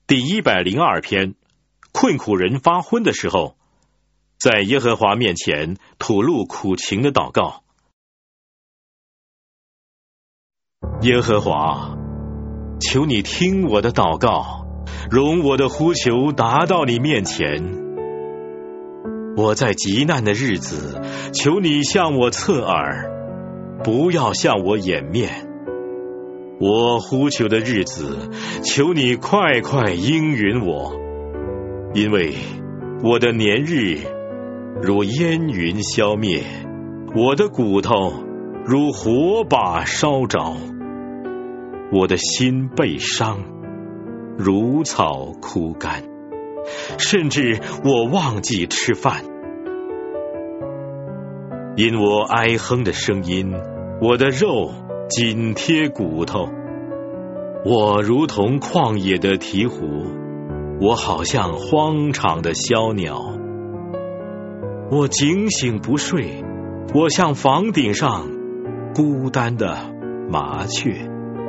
第102篇，困苦人发昏的时候，在耶和华面前吐露苦情的祷告。耶和华，求你听我的祷告，容我的呼求达到你面前。我在极难的日子，求你向我侧耳，不要向我掩面。我呼求的日子，求你快快应允我，因为我的年日如烟云消灭，我的骨头如火把烧着，我的心被伤，如草枯干，甚至我忘记吃饭。因我哀哼的声音，我的肉紧贴骨头，我如同旷野的鹈鹕，我好像荒场的枭鸟。我警醒不睡，我像房顶上孤单的麻雀。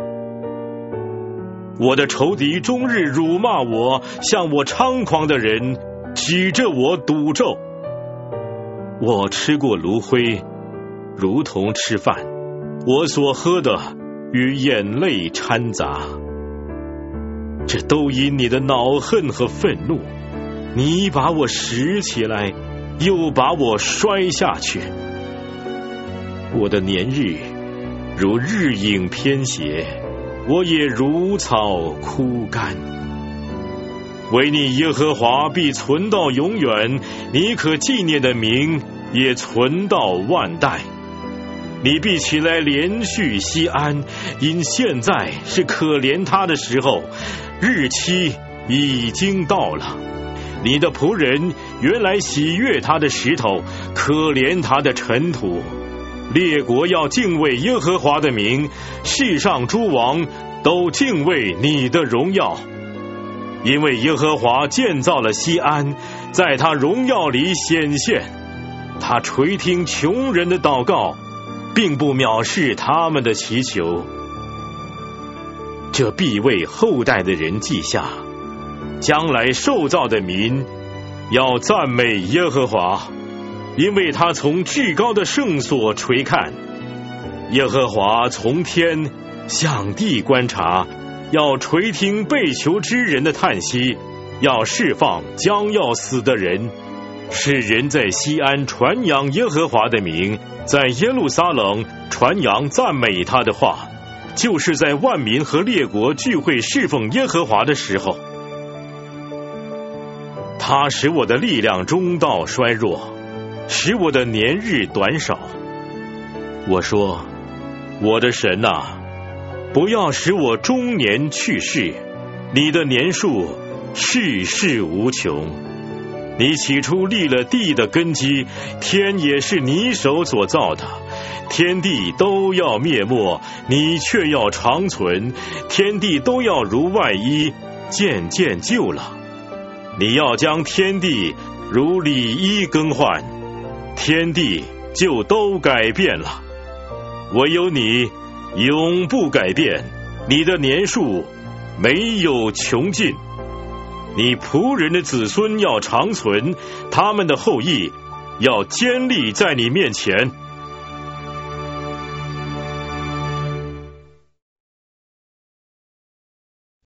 我的仇敌终日辱骂我，向我猖狂的人指着我赌咒。我吃过炉灰，如同吃饭，我所喝的与眼泪掺杂。这都因你的恼恨和愤怒，你把我拾起来，又把我摔下去。我的年日如日影偏斜，我也如草枯干。唯你耶和华必存到永远，你可纪念的名也存到万代。你必起来连续西安，因现在是可怜他的时候，日期已经到了。你的仆人原来喜悦他的石头，可怜他的尘土。列国要敬畏耶和华的名，世上诸王都敬畏你的荣耀。因为耶和华建造了西安，在他荣耀里显现。他垂听穷人的祷告，并不藐视他们的祈求。这必为后代的人记下，将来受造的民要赞美耶和华，因为他从至高的圣所垂看。耶和华从天向地观察，要垂听被囚之人的叹息，要释放将要死的人，使人在西安传扬耶和华的名，在耶路撒冷传扬赞美他的话，就是在万民和列国聚会侍奉耶和华的时候。他使我的力量中道衰弱，使我的年日短少。我说，我的神啊，不要使我中年去世，你的年数世世无穷。你起初立了地的根基，天也是你手所造的，天地都要灭没，你却要长存，天地都要如外衣，渐渐旧了。你要将天地如里衣更换，天地就都改变了。唯有你永不改变，你的年数没有穷尽。你仆人的子孙要长存，他们的后裔要坚立在你面前。